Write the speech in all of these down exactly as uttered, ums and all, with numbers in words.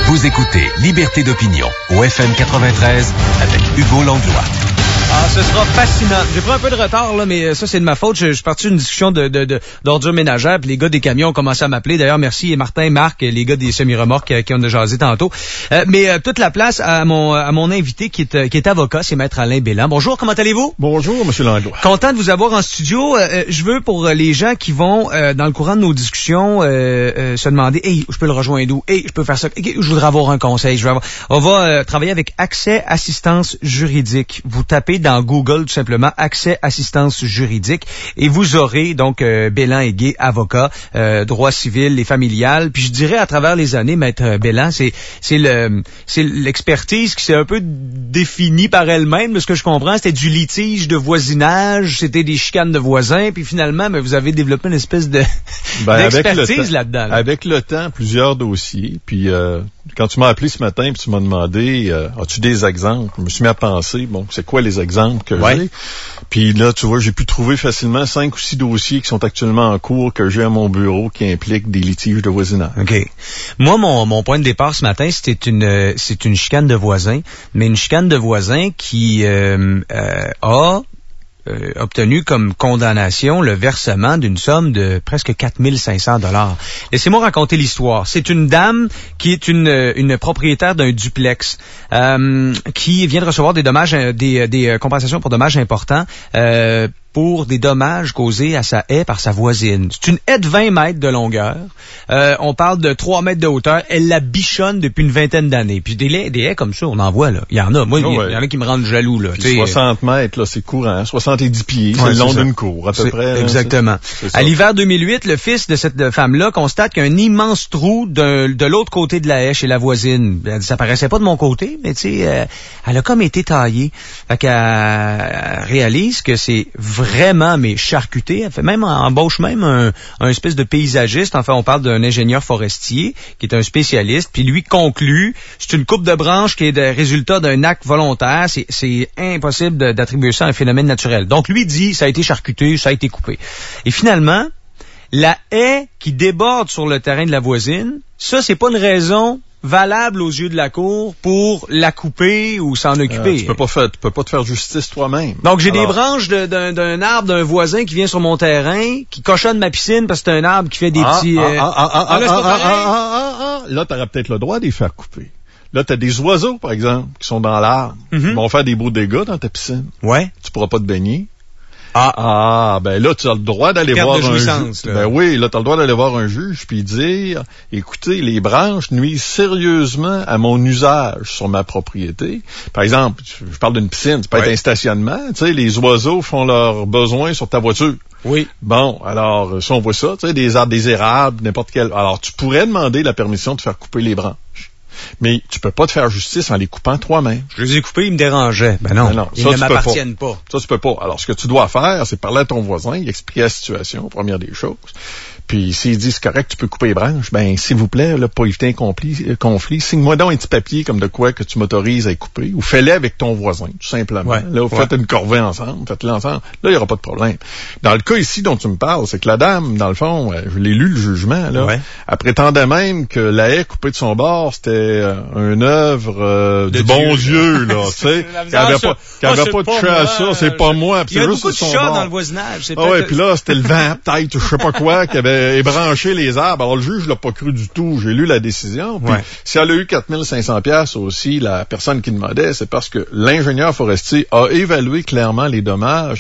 Vous écoutez Liberté d'opinion au F M quatre-vingt-treize avec Hugo Langlois. Ah, ce sera fascinant. J'ai pris un peu de retard, là, mais ça, c'est de ma faute. Je, je suis parti d'une discussion de, de, de, d'ordures ménagères, puis les gars des camions ont commencé à m'appeler. D'ailleurs, merci Martin, Marc, les gars des semi-remorques euh, qui ont déjà jasé tantôt. Euh, mais euh, toute la place à mon à mon invité qui est, qui est avocat, c'est Maître Alain Bélan. Bonjour, comment allez-vous? Bonjour, Monsieur Langlois. Content de vous avoir en studio. Euh, je veux, pour les gens qui vont, euh, dans le courant de nos discussions, euh, euh, se demander, « Hey, je peux le rejoindre où? Hey, je peux faire ça? Hey, je voudrais avoir un conseil. » Je vais avoir... On va euh, travailler avec Accès Assistance Juridique. Vous tapez dans Google, tout simplement, Accès Assistance Juridique, et vous aurez donc euh, Bélan et Gué, avocat, euh, droit civil et familial. Puis je dirais, à travers les années, Maître Bélan, c'est c'est le c'est l'expertise qui s'est un peu définie par elle-même. De ce que je comprends, c'était du litige de voisinage, c'était des chicanes de voisins, puis finalement, ben, vous avez développé une espèce de ben, d'expertise là-dedans. Là. Avec le temps, plusieurs dossiers. Puis euh, quand tu m'as appelé ce matin, puis tu m'as demandé, euh, as-tu des exemples? Je me suis mis à penser, bon, c'est quoi les exemples que ouais. j'ai? Puis là, tu vois, j'ai pu trouver facilement cinq ou six dossiers qui sont actuellement en cours que j'ai à mon bureau qui impliquent des litiges de voisinage. OK. Moi, mon, mon point de départ ce matin, c'était une c'est une chicane de voisins, mais une chicane de voisins qui euh, euh, a Euh, obtenu comme condamnation le versement d'une somme de presque quatre mille cinq cents dollars. Laissez-moi raconter l'histoire. C'est une dame qui est une, une propriétaire d'un duplex euh, qui vient de recevoir des dommages, des, des compensations pour dommages importants euh, pour des dommages causés à sa haie par sa voisine. C'est une haie de vingt mètres de longueur. Euh, on parle de trois mètres de hauteur. Elle la bichonne depuis une vingtaine d'années. Puis des, des haies comme ça, on en voit, là. Il y en a. Moi, il oh, ouais. y en a qui me rendent jaloux, là. soixante mètres, là, c'est courant. soixante-dix pieds, ouais, c'est le long d'une cour, à peu c'est, près. Exactement. Là, c'est, c'est à l'hiver deux mille huit, le fils de cette femme-là constate qu'il y a un immense trou de, de l'autre côté de la haie chez la voisine. Elle dit, ça paraissait pas de mon côté, mais tu sais, euh, elle a comme été taillée. Fait qu'elle elle réalise que c'est vraiment, mais charcuté. Elle fait même, embauche même un, un espèce de paysagiste. Enfin, on parle d'un ingénieur forestier qui est un spécialiste. Puis lui conclut, c'est une coupe de branche qui est le résultat d'un acte volontaire. C'est, c'est impossible de, d'attribuer ça à un phénomène naturel. Donc lui dit, ça a été charcuté, ça a été coupé. Et finalement, la haie qui déborde sur le terrain de la voisine, ça, c'est pas une raison valable aux yeux de la cour pour la couper ou s'en occuper. Euh, tu peux pas faire, tu peux pas te faire justice toi-même. Donc j'ai Alors... des branches de, d'un, d'un arbre d'un voisin qui vient sur mon terrain, qui cochonne ma piscine parce que c'est un arbre qui fait des ah, petits. Ah, euh... ah, ah, ah, ah, là, ah, ah, ah, ah, ah, là, t'aurais peut-être le droit de les faire couper. Là, t'as des oiseaux, par exemple, qui sont dans l'arbre. Mm-hmm. Ils vont faire des beaux dégâts dans ta piscine. Ouais. Tu pourras pas te baigner. Ah, ah, ben là, tu as le droit d'aller Perte voir de un juge. Ben oui, là, tu as le droit d'aller voir un juge puis dire, écoutez, les branches nuisent sérieusement à mon usage sur ma propriété. Par exemple, je parle d'une piscine, ça peut ouais. être un stationnement, tu sais, les oiseaux font leurs besoins sur ta voiture. Oui. Bon, alors, si on voit ça, tu sais, des arbres, des érables, n'importe quel. Alors, tu pourrais demander la permission de faire couper les branches. Mais tu peux pas te faire justice en les coupant toi-même. Je les ai coupés, ils me dérangeaient. Ben non, ben non ils ça, ne m'appartiennent pas. pas. Ça, tu peux pas. Alors, ce que tu dois faire, c'est parler à ton voisin, y expliquer la situation, première des choses. Puis, s'il dit, c'est correct, tu peux couper les branches, ben, s'il vous plaît, là, pour éviter un conflit, euh, conflit, signe-moi donc un petit papier comme de quoi que tu m'autorises à les couper, ou fais-le avec ton voisin, tout simplement. Ouais, là, vous ouais. faites une corvée ensemble, faites-le ensemble. Là, il n'y aura pas de problème. Dans le cas ici dont tu me parles, c'est que la dame, dans le fond, euh, je l'ai lu, le jugement, là, ouais. elle prétendait même que la haie coupée de son bord, c'était euh, une œuvre euh, du Dieu, bon Dieu, là, tu sais, qu'elle n'avait pas, qu'elle avait pas touché à ça, c'est pas moi. Il y a beaucoup de chats dans le voisinage. C'est ah ouais, puis là, c'était le vent, peut-être, je sais pas quoi, qui avait ébranché les arbres. Alors, le juge l'a pas cru du tout. J'ai lu la décision. Puis, ouais. si elle a eu quatre mille cinq cents piastres aussi, la personne qui demandait, c'est parce que l'ingénieur forestier a évalué clairement les dommages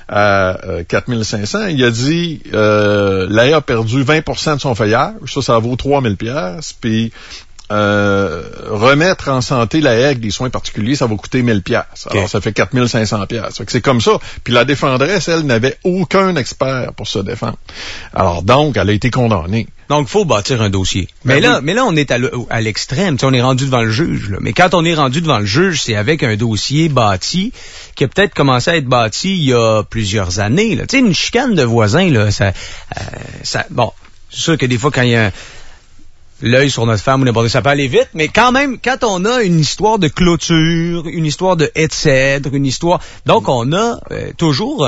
à euh, quatre mille cinq cents. Il a dit, euh, la haie a perdu vingt pour cent de son feuillage. Ça, ça vaut trois mille piastres. Puis, Euh, remettre en santé la haie avec des soins particuliers, ça va coûter mille piastres. Okay. Alors, ça fait quatre mille cinq cents piastres. C'est comme ça. Puis la défendresse, elle, n'avait aucun expert pour se défendre. Alors, donc, elle a été condamnée. Donc, il faut bâtir un dossier. Ben mais là, oui. mais là, on est à, à l'extrême. T'sais, on est rendu devant le juge. Là. Mais quand on est rendu devant le juge, c'est avec un dossier bâti qui a peut-être commencé à être bâti il y a plusieurs années. Tu sais, une chicane de voisins, là, ça, euh, ça, bon, c'est sûr que des fois, quand il y a un, l'œil sur notre femme ou n'importe quoi, ça peut aller vite, mais quand même, quand on a une histoire de clôture, une histoire de haie de cèdre, une histoire... Donc, on a euh, toujours... Euh,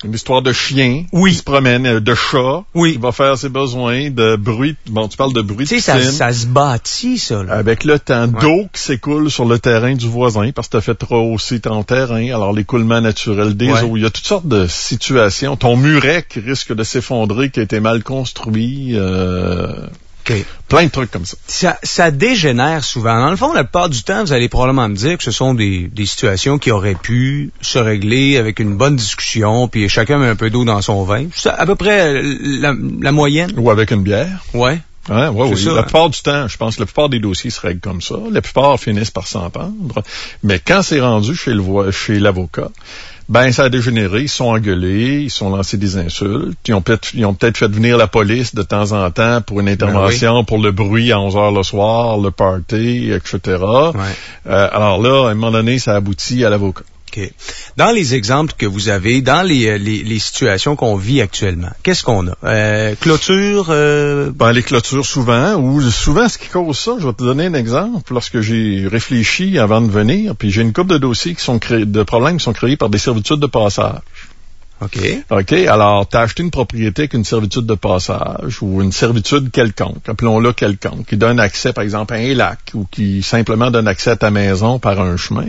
Une histoire de chien oui. qui se promène, de chat oui. qui va faire ses besoins, de bruit. Bon, tu parles de bruit de piscine. Tu sais, ça, ça se bâtit, ça. Là. Avec le temps, ouais. d'eau qui s'écoule sur le terrain du voisin parce que tu as fait rehausser ton terrain. Alors, l'écoulement naturel des ouais. eaux. Il y a toutes sortes de situations. Ton muret qui risque de s'effondrer, qui a été mal construit. Euh... Okay. Plein de trucs comme ça. ça. Ça dégénère souvent. Dans le fond, la plupart du temps, vous allez probablement me dire que ce sont des, des situations qui auraient pu se régler avec une bonne discussion, puis chacun met un peu d'eau dans son vin. C'est à peu près la, la moyenne. Ou avec une bière. Ouais. Ouais, ouais, oui. Ça, la hein? plupart du temps, je pense que la plupart des dossiers se règlent comme ça. La plupart finissent par s'entendre. Mais quand c'est rendu chez le chez l'avocat, ben ça a dégénéré, ils sont engueulés, ils sont lancés des insultes, ils ont peut-être ils ont peut-être fait venir la police de temps en temps pour une intervention, ben oui. pour le bruit à onze heures le soir, le party, et cetera. Ouais. Euh, alors là, à un moment donné, ça aboutit à l'avocat. Okay. Dans les exemples que vous avez, dans les, les, les situations qu'on vit actuellement, qu'est-ce qu'on a? Euh, clôture? Euh... Ben, les clôtures souvent, ou souvent ce qui cause ça, je vais te donner un exemple. Lorsque j'ai réfléchi avant de venir, puis j'ai une couple de dossiers qui sont créés, de problèmes qui sont créés par des servitudes de passage. OK. OK. Alors, t'as acheté une propriété avec une servitude de passage ou une servitude quelconque, appelons-la quelconque, qui donne accès, par exemple, à un lac ou qui simplement donne accès à ta maison par un chemin.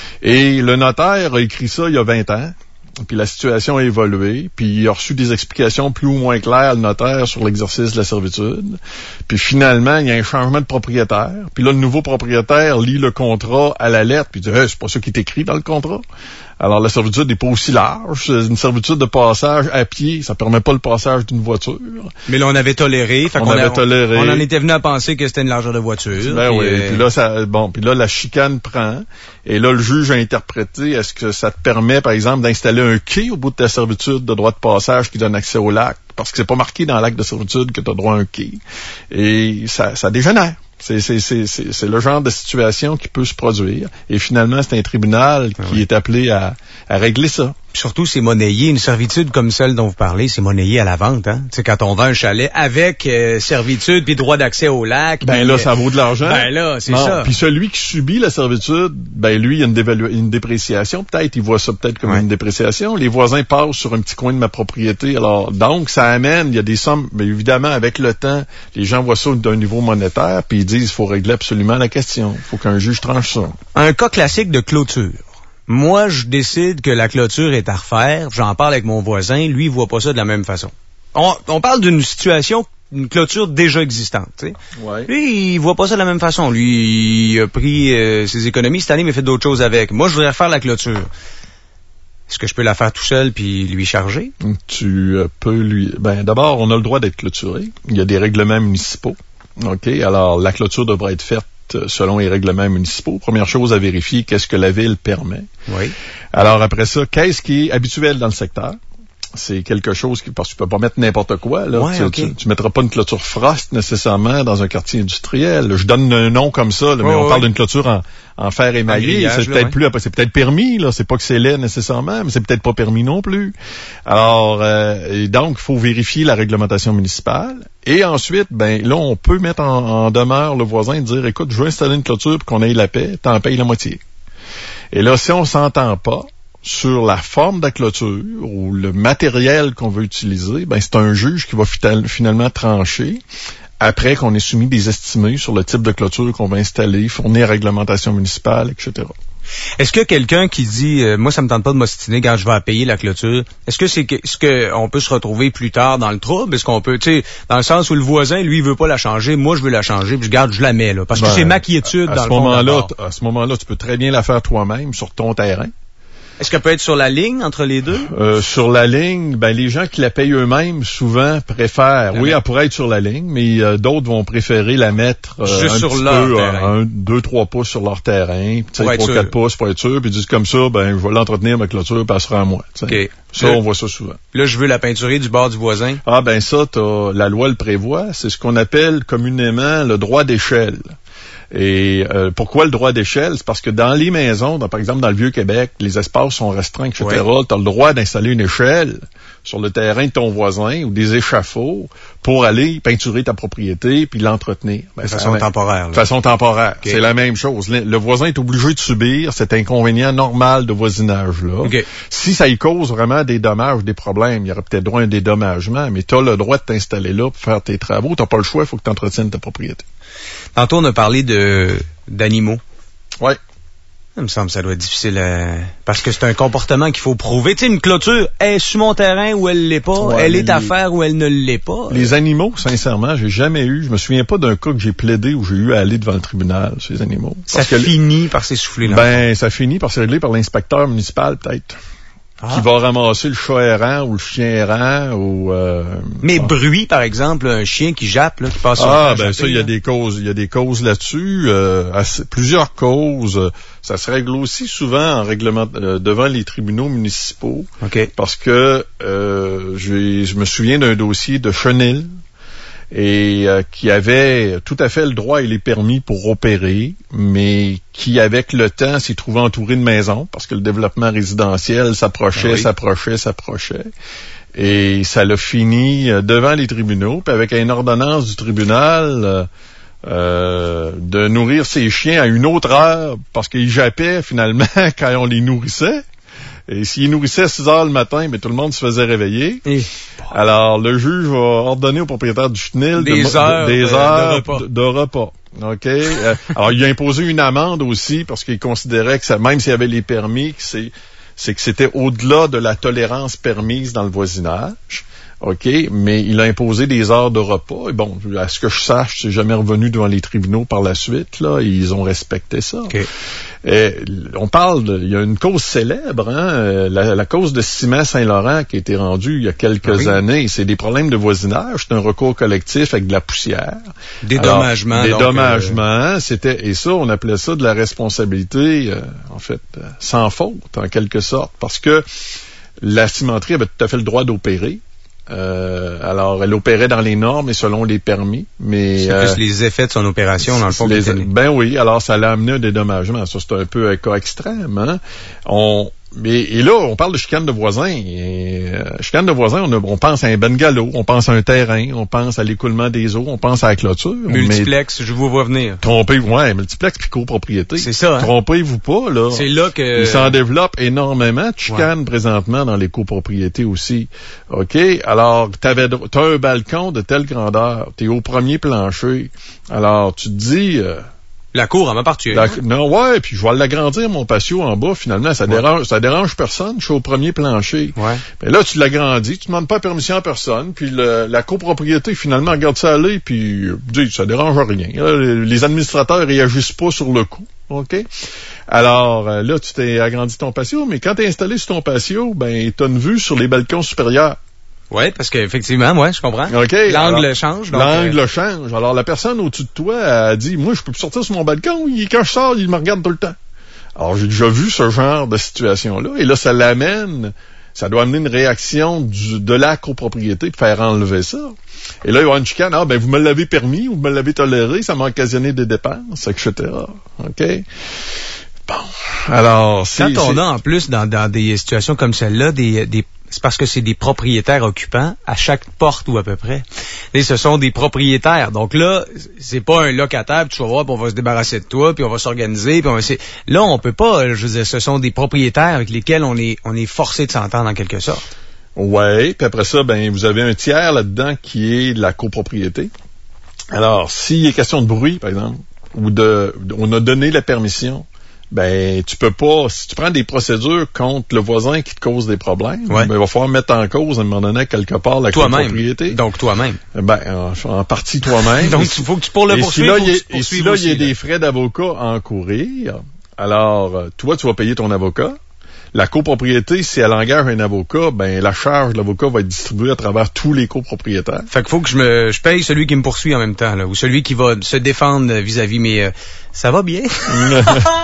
Et le notaire a écrit ça il y a vingt ans. Puis la situation a évolué, puis il a reçu des explications plus ou moins claires, le notaire, sur l'exercice de la servitude. Puis finalement, il y a un changement de propriétaire. Puis là, le nouveau propriétaire lit le contrat à la lettre, puis il dit hey, « c'est pas ça qui est écrit dans le contrat ». Alors, la servitude n'est pas aussi large. C'est une servitude de passage à pied. Ça permet pas le passage d'une voiture. Mais là, on avait toléré. Fait on qu'on avait a, toléré. On en était venu à penser que c'était une largeur de voiture. Ben puis oui. Euh... Puis là, ça, bon, puis là, la chicane prend. Et là, le juge a interprété. Est-ce que ça te permet, par exemple, d'installer un quai au bout de ta servitude de droit de passage qui donne accès au lac? Parce que c'est pas marqué dans l'acte de servitude que tu as droit à un quai. Et ça, ça dégénère. C'est, c'est, c'est, c'est, c'est le genre de situation qui peut se produire. Et finalement, c'est un tribunal qui oui. est appelé à, à régler ça. Surtout, c'est monnayé. Une servitude comme celle dont vous parlez, c'est monnayé à la vente. Hein? Tu sais, quand on vend un chalet avec euh, servitude puis droit d'accès au lac. Ben puis, là, ça vaut de l'argent. Ben là, c'est non. ça. Puis celui qui subit la servitude, ben lui, il y a une, dévalu- une dépréciation. Peut-être, il voit ça peut-être comme ouais. une dépréciation. Les voisins passent sur un petit coin de ma propriété. Alors, donc, ça amène, il y a des sommes, mais évidemment, avec le temps, les gens voient ça d'un niveau monétaire, puis ils disent, il faut régler absolument la question. Il faut qu'un juge tranche ça. Un cas classique de clôture. Moi, je décide que la clôture est à refaire. J'en parle avec mon voisin. Lui, il voit pas ça de la même façon. On, on parle d'une situation, une clôture déjà existante. Tu sais. Ouais. Lui, il voit pas ça de la même façon. Lui, il a pris euh, ses économies cette année, mais fait d'autres choses avec. Moi, je voudrais refaire la clôture. Est-ce que je peux la faire tout seul puis lui charger? Tu euh, peux lui... Ben, d'abord, on a le droit d'être clôturé. Il y a des règlements municipaux. OK? Alors, la clôture devrait être faite selon les règlements municipaux. Première chose à vérifier, qu'est-ce que la ville permet. Oui. Alors après ça, qu'est-ce qui est habituel dans le secteur? C'est quelque chose qui, parce que tu peux pas mettre n'importe quoi, là. Ouais, tu, okay. tu, tu mettras pas une clôture Frost nécessairement dans un quartier industriel. Je donne un nom comme ça, là, mais ouais, on ouais. parle d'une clôture en, en fer émaillé. C'est peut-être là, ouais. plus, c'est peut-être permis, là. C'est pas que c'est laid nécessairement, mais c'est peut-être pas permis non plus. Alors, euh, et donc, il faut vérifier la réglementation municipale. Et ensuite, ben, là, on peut mettre en, en demeure le voisin et dire, écoute, je veux installer une clôture pour qu'on ait la paix, t'en payes la moitié. Et là, si on s'entend pas sur la forme de la clôture ou le matériel qu'on veut utiliser, ben c'est un juge qui va fital, finalement trancher après qu'on ait soumis des estimés sur le type de clôture qu'on va installer, fournir réglementation municipale, et cetera. Est-ce que quelqu'un qui dit euh, moi ça me tente pas de m'ostiner quand je vais payer la clôture, est-ce que c'est que, est-ce que on peut se retrouver plus tard dans le trouble? Est-ce qu'on peut, tu sais, dans le sens où le voisin lui il veut pas la changer, moi je veux la changer, puis je garde, je la mets là, parce ben, que c'est ma quiétude à dans ce le fond moment-là, à ce moment-là, tu peux très bien la faire toi-même sur ton terrain. Est-ce qu'elle peut être sur la ligne entre les deux? Euh, sur la ligne, ben les gens qui la payent eux-mêmes souvent préfèrent. La oui, elle pourrait être sur la ligne, mais euh, d'autres vont préférer la mettre euh, juste un sur petit leur peu, terrain. un, deux, trois pouces sur leur terrain, trois, quatre pouces pour être sûr, puis ils disent comme ça, ben je vais l'entretenir ma clôture, passera à moi. Okay. Ça, là, on voit ça souvent. Là, je veux la peinturer du bord du voisin. Ah ben ça, t'as, la loi le prévoit, c'est ce qu'on appelle communément le droit d'échelle. Et euh, pourquoi le droit d'échelle? C'est parce que dans les maisons, dans, par exemple dans le Vieux-Québec, les espaces sont restreints, et cetera. Ouais. Tu as le droit d'installer une échelle sur le terrain de ton voisin ou des échafauds pour aller peinturer ta propriété puis l'entretenir. Ben, de façon temporaire. De façon temporaire. Okay. C'est la même chose. Le, le voisin est obligé de subir cet inconvénient normal de voisinage-là. Okay. Si ça y cause vraiment des dommages, des problèmes, il y aurait peut-être droit à un dédommagement, mais tu as le droit de t'installer là pour faire tes travaux. Tu n'as pas le choix, il faut que tu entretiennes ta propriété. Tantôt, on a parlé de d'animaux. Oui. Ça me semble que ça doit être difficile à... parce que c'est un comportement qu'il faut prouver. Tu sais, une clôture, est sur mon terrain ou elle l'est pas, ouais, elle est à faire ou elle ne l'est pas. Les animaux, sincèrement, j'ai jamais eu, je me souviens pas d'un cas que j'ai plaidé où j'ai eu à aller devant le tribunal sur les animaux. Ça finit par s'essouffler là. Ben, ça finit par se régler par l'inspecteur municipal, peut-être. Ah. Qui va ramasser le chat errant ou le chien errant ou... Euh, Mais ah. bruit, par exemple, un chien qui jappe, là, qui passe sur Ah, ben ça, il y a des causes, il y a des causes là-dessus, euh, assez, plusieurs causes. Ça se règle aussi souvent en règlement euh, devant les tribunaux municipaux. Okay. Parce que euh, je me souviens d'un dossier de Chenil et euh, qui avait tout à fait le droit et les permis pour opérer, mais qui, avec le temps, s'est trouvé entouré de maisons parce que le développement résidentiel s'approchait, ah oui. s'approchait, s'approchait. Et ça l'a fini devant les tribunaux, puis avec une ordonnance du tribunal euh, euh, de nourrir ses chiens à une autre heure parce qu'ils jappaient finalement quand on les nourrissait. Et s'ils nourrissaient à six heures le matin, ben, tout le monde se faisait réveiller. Et... Alors, le juge va ordonner au propriétaire du chenil des de, heures, de, des de, heures de repas. De, de repas. OK? euh, alors, il a imposé une amende aussi parce qu'il considérait que ça, même s'il y avait les permis, que c'est, c'est que c'était au-delà de la tolérance permise dans le voisinage. OK, mais il a imposé des heures de repas. Et bon, à ce que je sache, c'est jamais revenu devant les tribunaux par la suite. Là, ils ont respecté ça. Okay. Et on parle, de, il y a une cause célèbre, hein, la, la cause de Ciment Saint-Laurent qui a été rendue il y a quelques oui. années. C'est des problèmes de voisinage. C'est un recours collectif avec de la poussière. Dédommagement. Alors, dédommagement. Euh... C'était, et ça, on appelait ça de la responsabilité, euh, en fait, euh, sans faute, en quelque sorte, parce que la cimenterie avait tout à fait le droit d'opérer. Euh, alors, elle opérait dans les normes et selon les permis, mais... C'est euh, plus les effets de son opération, dans le fond. Les, ben oui, alors ça l'a amené un dédommagement. Ça, c'est un peu un cas extrême, hein. On... Mais, et là, on parle de chicane de voisins. Et, euh, chicane de voisins, on, a, on pense à un bungalow, on pense à un terrain, on pense à l'écoulement des eaux, on pense à la clôture. Multiplex, mais, je vous vois venir. Trompez-vous, ouais, multiplex puis copropriété. C'est ça, hein? Trompez-vous pas, là. C'est là que... Il s'en développe énormément de chicanes ouais. présentement dans les copropriétés aussi. OK? Alors, t'avais, t'as un balcon de telle grandeur, t'es au premier plancher. Alors, tu te dis... Euh, La cour, elle m'appartient. La, non, ouais, puis je vais l'agrandir, mon patio en bas, finalement, ça ouais. dérange, ça dérange personne, je suis au premier plancher. Ouais. Mais là, tu l'agrandis, tu demandes pas permission à personne, puis le, la copropriété, finalement, regarde ça aller, puis dit, ça dérange rien. Là, les administrateurs réagissent pas sur le coup. OK? Alors, là, tu t'es agrandi ton patio, mais quand t'es installé sur ton patio, ben, t'as une vue sur les balcons supérieurs. Oui, parce qu'effectivement, moi, je comprends. Okay, l'angle alors, change. Donc l'angle euh... change. Alors, la personne au-dessus de toi a dit, moi, je peux plus sortir sur mon balcon. Il, quand je sors, il me regarde tout le temps. Alors, j'ai déjà vu ce genre de situation-là. Et là, ça l'amène, ça doit amener une réaction du, de la copropriété de faire enlever ça. Et là, il y a une chicane. Ah, ben, vous me l'avez permis ou vous me l'avez toléré. Ça m'a occasionné des dépenses, et cetera. OK? Bon. Alors, c'est... Quand on c'est... a, en plus, dans, dans des situations comme celle-là, des, des c'est parce que c'est des propriétaires occupants à chaque porte ou à peu près. Et ce sont des propriétaires. Donc là, c'est pas un locataire, puis tu vas voir, puis on va se débarrasser de toi, puis on va s'organiser, puis on va essayer. Là, on peut pas, je veux dire, ce sont des propriétaires avec lesquels on est, on est forcé de s'entendre en quelque sorte. Ouais, puis après ça, ben, vous avez un tiers là-dedans qui est de la copropriété. Alors, s'il est question de bruit, par exemple, ou de, on a donné la permission, ben, tu peux pas, si tu prends des procédures contre le voisin qui te cause des problèmes, ouais. ben, il va falloir mettre en cause, à un moment donné, quelque part, la toi-même. copropriété. Donc, toi-même. Ben, en, en partie toi-même. Donc, il faut que tu, pour le poursuivre, si faut Et si là, il y a des frais d'avocat à encourir, alors, toi, tu vas payer ton avocat. La copropriété, si elle engage un avocat, ben, la charge de l'avocat va être distribuée à travers tous les copropriétaires. Fait qu'il faut que je me, je paye celui qui me poursuit en même temps, là, ou celui qui va se défendre vis-à-vis, mais, euh, ça va bien.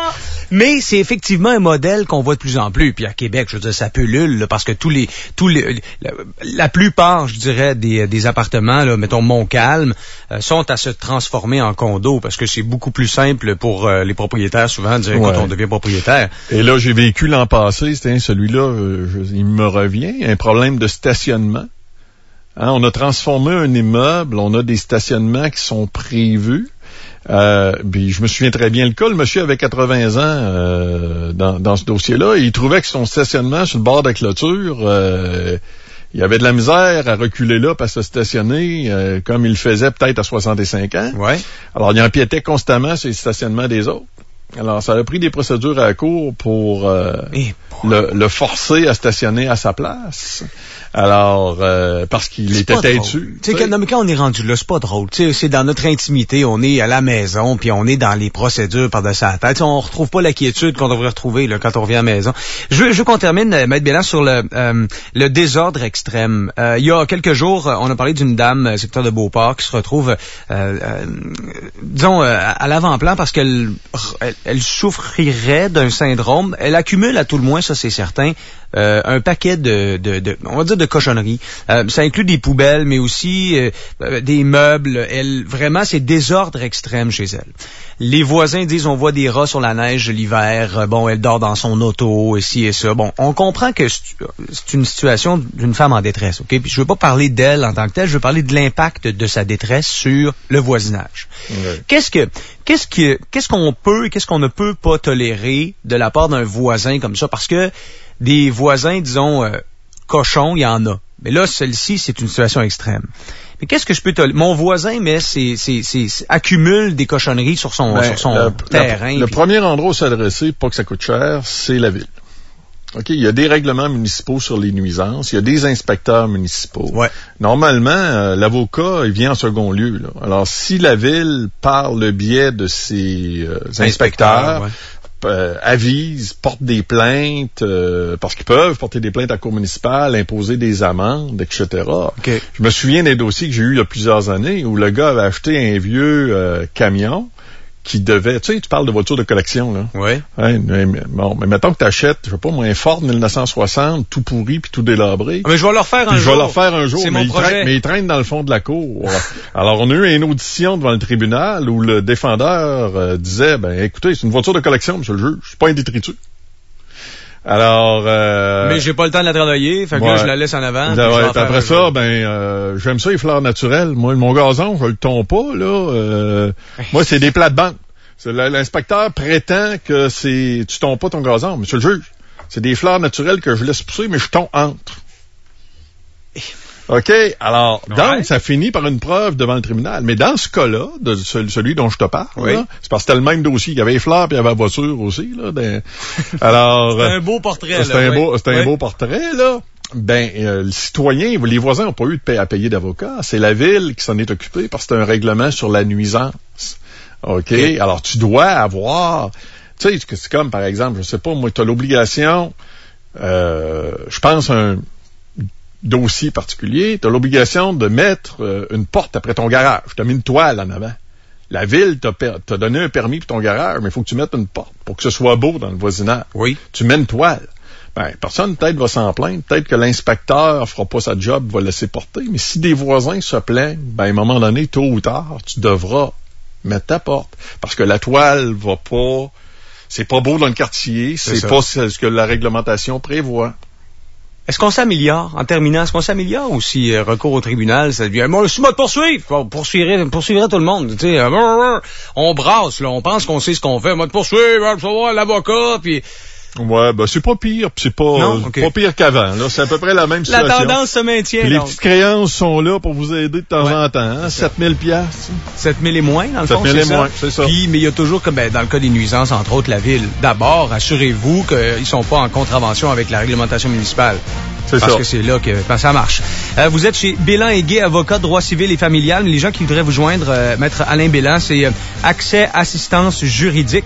Mais c'est effectivement un modèle qu'on voit de plus en plus. Puis à Québec, je veux dire, ça pullule, là, parce que tous les, tous les, la, la plupart, je dirais, des, des appartements, là, mettons Montcalm, euh, sont à se transformer en condos parce que c'est beaucoup plus simple pour euh, les propriétaires souvent de dire ouais. Quand on devient propriétaire. Et là, j'ai vécu l'an passé, c'était celui-là, euh, je, il me revient, un problème de stationnement. Hein, on a transformé un immeuble, on a des stationnements qui sont prévus. Euh, puis je me souviens très bien le cas, le monsieur avait quatre-vingts ans euh, dans, dans ce dossier-là, et il trouvait que son stationnement sur le bord de la clôture, euh, il avait de la misère à reculer là pour se stationner euh, comme il le faisait peut-être à soixante-cinq ans. Ouais. Alors il empiétait constamment sur les stationnements des autres. Alors ça a pris des procédures à la cour pour euh, le, le forcer à stationner à sa place. Alors, euh, parce qu'il était têtu. Tu sais, quand, quand on est rendu là, c'est pas drôle. Tu sais, c'est dans notre intimité, on est à la maison, puis on est dans les procédures par-dessus la tête. T'sais, on retrouve pas la quiétude qu'on devrait retrouver là, quand on revient à la maison. Je veux, je veux qu'on termine, euh, Maître Bélan, sur le, euh, le désordre extrême. Euh, il y a quelques jours, on a parlé d'une dame, euh, secteur de Beauport, qui se retrouve, euh, euh, disons, euh, à l'avant-plan parce qu'elle elle, elle souffrirait d'un syndrome. Elle accumule à tout le moins, ça c'est certain, euh, un paquet de, de, de, on va dire, de cochonneries. Euh, ça inclut des poubelles, mais aussi euh, des meubles. Elle, vraiment, c'est désordre extrême chez elle. Les voisins disent on voit des rats sur la neige l'hiver. Bon, elle dort dans son auto, et ci et ça. Bon, on comprend que c'est une situation d'une femme en détresse. Ok, puis je veux pas parler d'elle en tant que telle. Je veux parler de l'impact de sa détresse sur le voisinage. Ouais. Qu'est-ce que, qu'est-ce que, qu'est-ce qu'on peut, et qu'est-ce qu'on ne peut pas tolérer de la part d'un voisin comme ça, parce que des voisins, disons. Euh, cochon, il y en a. Mais là, celle-ci, c'est une situation extrême. Mais qu'est-ce que je peux te... Mon voisin, mais c'est, c'est, c'est, c'est accumule des cochonneries sur son, ben, sur son le, terrain. Le puis... premier endroit où s'adresser, pas que ça coûte cher, c'est la ville. OK, il y a des règlements municipaux sur les nuisances, il y a des inspecteurs municipaux. Ouais. Normalement, euh, l'avocat, il vient en second lieu. Là. Alors, si la ville, par le biais de ses euh, inspecteurs, inspecteurs ouais. Euh, avisent, portent des plaintes, euh, parce qu'ils peuvent porter des plaintes à la cour municipale, imposer des amendes, et cetera. Okay. Je me souviens des dossiers que j'ai eus il y a plusieurs années où le gars avait acheté un vieux euh, camion qui devait, tu sais, tu parles de voitures de collection, là. Oui. Hein, mais, bon, mais mettons que tu achètes, je sais pas moi, un Ford dix-neuf cent soixante, tout pourri puis tout délabré. Ah, mais je vais leur faire un puis jour. Je vais leur faire un jour, c'est mais, mon il projet. traîne, mais il traîne dans le fond de la cour. Alors, on a eu une audition devant le tribunal où le défendeur euh, disait, ben, écoutez, c'est une voiture de collection, monsieur le juge, c'est pas un détritus. Alors, euh, mais j'ai pas le temps de la travailler, fait que ouais. Là, je la laisse en avant. Ouais, ouais, après ça, jour. ben, euh, j'aime ça les fleurs naturelles. Moi, mon gazon, je le tombe pas, là. Euh, moi, c'est des plates-bandes. L'inspecteur prétend que c'est tu tombes pas ton gazon, monsieur le juge. C'est des fleurs naturelles que je laisse pousser, mais je tombe entre. OK, alors, ouais. Donc, ça finit par une preuve devant le tribunal. Mais dans ce cas-là, de celui dont je te parle, oui. là, c'est parce que c'était le même dossier. Il y avait les fleurs puis il y avait la voiture aussi. Là, des... Alors, c'était un beau portrait. C'était un, oui. beau, c'était oui. un beau portrait, là. Ben, euh, le citoyen, les voisins n'ont pas eu de paie à payer d'avocat. C'est la ville qui s'en est occupée parce que c'est un règlement sur la nuisance. OK? Et alors, tu dois avoir... Tu sais, c'est comme, par exemple, je sais pas, moi, tu as l'obligation, euh, je pense, un dossier particulier, tu as l'obligation de mettre euh, une porte après ton garage. Tu as mis une toile en avant. La ville t'a, t'a donné un permis pour ton garage, mais il faut que tu mettes une porte pour que ce soit beau dans le voisinage. Oui. Tu mets une toile. Ben, personne peut-être va s'en plaindre. Peut-être que l'inspecteur fera pas sa job, va laisser porter. Mais si des voisins se plaignent, ben, à un moment donné, tôt ou tard, tu devras mettre ta porte. Parce que la toile va pas, c'est pas beau dans le quartier, c'est, c'est pas ce que la réglementation prévoit. Est-ce qu'on s'améliore, en terminant, est-ce qu'on s'améliore ou si euh, recours au tribunal, ça devient, moi, si moi de poursuivre, on poursuivrait, poursuivrait tout le monde, tu sais, euh, on brasse, là, on pense qu'on sait ce qu'on fait, moi de poursuivre, je vais voir l'avocat, puis... Ouais, ben c'est pas pire, pis c'est pas non, okay. pas pire qu'avant. Là, c'est à peu près la même situation. La tendance se maintient. Puis les petites créances sont là pour vous aider de temps ouais. en temps. Hein? sept mille piastres. sept mille et moins, dans le fond, c'est, c'est ça. Moins, c'est ça. Puis, mais il y a toujours, comme ben, dans le cas des nuisances, entre autres, la ville. D'abord, assurez-vous qu'ils sont pas en contravention avec la réglementation municipale. C'est Parce ça. que c'est là que ben, ça marche. Euh, vous êtes chez Bélan et Gay, avocat de droit civil et familial. Les gens qui voudraient vous joindre, euh, maître Alain Bélan, c'est euh, accès assistance juridique.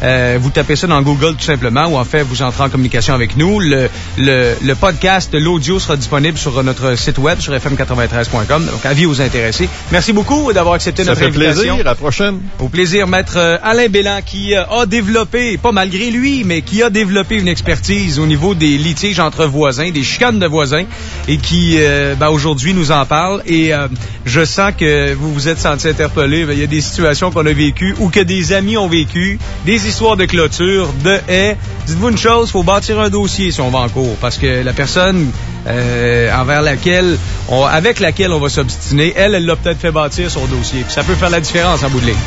Euh, vous tapez ça dans Google tout simplement ou en fait, vous entrez en communication avec nous. Le, le, le podcast, l'audio sera disponible sur notre site web sur f m quatre-vingt-treize point com. Donc, avis aux intéressés. Merci beaucoup d'avoir accepté ça notre fait invitation. Plaisir, à la prochaine. Au plaisir, maître euh, Alain Bélan qui euh, a développé, pas malgré lui, mais qui a développé une expertise au niveau des litiges entre voisins, des chicanes de voisins et qui, euh, ben, aujourd'hui, nous en parle. Et euh, je sens que vous vous êtes senti interpellé. Ben, il y a des situations qu'on a vécues ou que des amis ont vécues, des histoires de clôture, de haies. Dites-vous une chose, il faut bâtir un dossier si on va en cours parce que la personne euh, envers laquelle, on, avec laquelle on va s'obstiner, elle, elle l'a peut-être fait bâtir son dossier. Puis ça peut faire la différence en bout de ligne.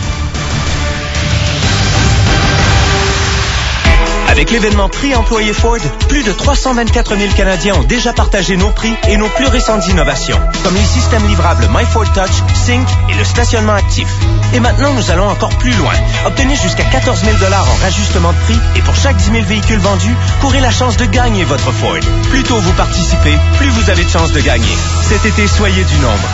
Avec l'événement Prix Employé Ford, plus de trois cent vingt-quatre mille Canadiens ont déjà partagé nos prix et nos plus récentes innovations, comme les systèmes livrables MyFord Touch, Sync et le stationnement actif. Et maintenant, nous allons encore plus loin. Obtenez jusqu'à quatorze mille dollars en rajustement de prix et pour chaque dix mille véhicules vendus, courez la chance de gagner votre Ford. Plus tôt vous participez, plus vous avez de chances de gagner. Cet été, soyez du nombre.